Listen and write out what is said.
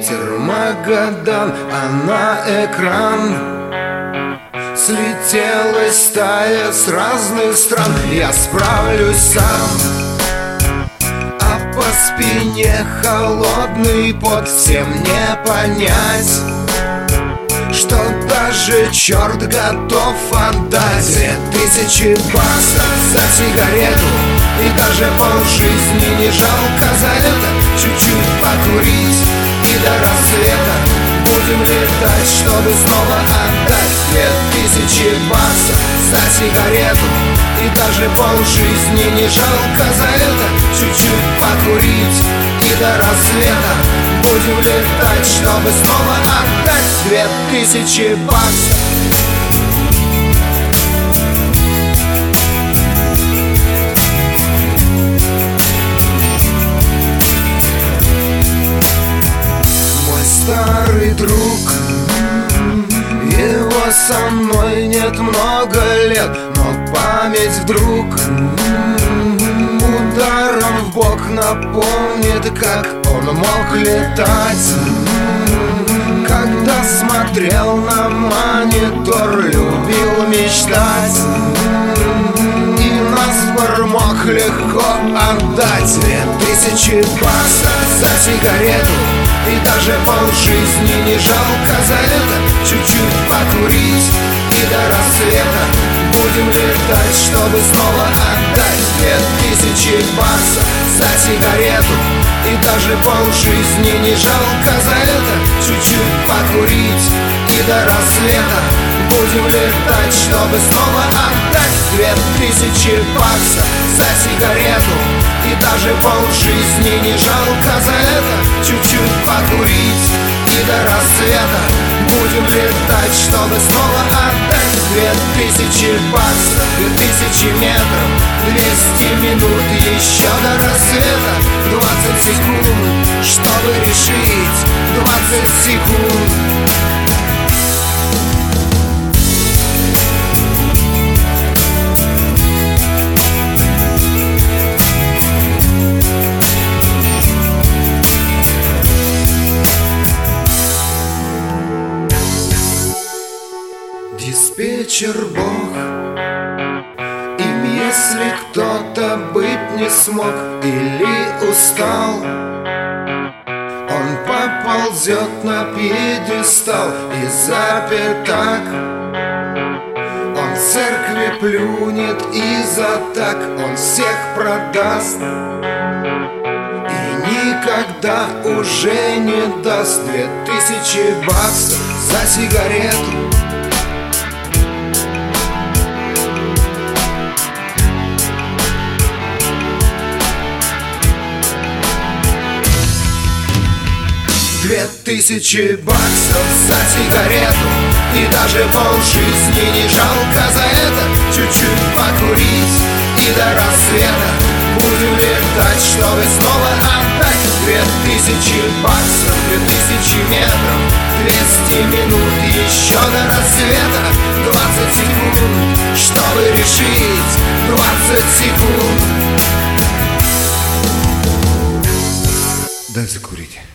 Питер, Магадан, а на экран слетелась стая с разных стран. Я справлюсь сам, а по спине холодный пот. Всем не понять, что даже черт готов отдать 2000 баксов за сигарету, и даже полжизни не жалко за это. Чуть-чуть покурить и до рассвета будем летать, чтобы снова отдать 2000 баксов за сигарету, и даже полжизни не жалко за это. Чуть-чуть покурить и до рассвета будем летать, чтобы снова отдать 2000 баксов. Старый друг, его со мной нет много лет, но память вдруг ударом в бок напомнит, как он мог летать. Когда смотрел на монитор, любил мечтать, и наспор мог легко отдать 2000 баксов за сигарету, и даже полжизни не жалко за это. Чуть-чуть покурить и до рассвета будем летать, чтобы снова отдать 2000 баксов за сигарету, и даже полжизни не жалко за это. Чуть-чуть покурить и до рассвета будем летать, чтобы снова отдать 2000 баксов за сигарету, и даже полжизни не жалко за это. Чуть-чуть покурить и до рассвета будем летать, чтобы снова отдать 2000 баксов, 2000 метров, 200 минут еще до рассвета, 20 секунд, чтобы решить, 20 секунд. Диспетчер Бог, им если кто-то быть не смог или устал, он поползет на пьедестал и запер так. Он в церкви плюнет и за так он всех продаст, и никогда уже не даст 2000 баксов за сигарету. $2000 за сигарету, и даже полжизни не жалко за это. Чуть-чуть покурить и до рассвета будем летать, чтобы снова отдать 2000 баксов, 2000 метров, 200 минут еще до рассвета, 20 секунд, чтобы решить, 20 секунд. Дай закурить.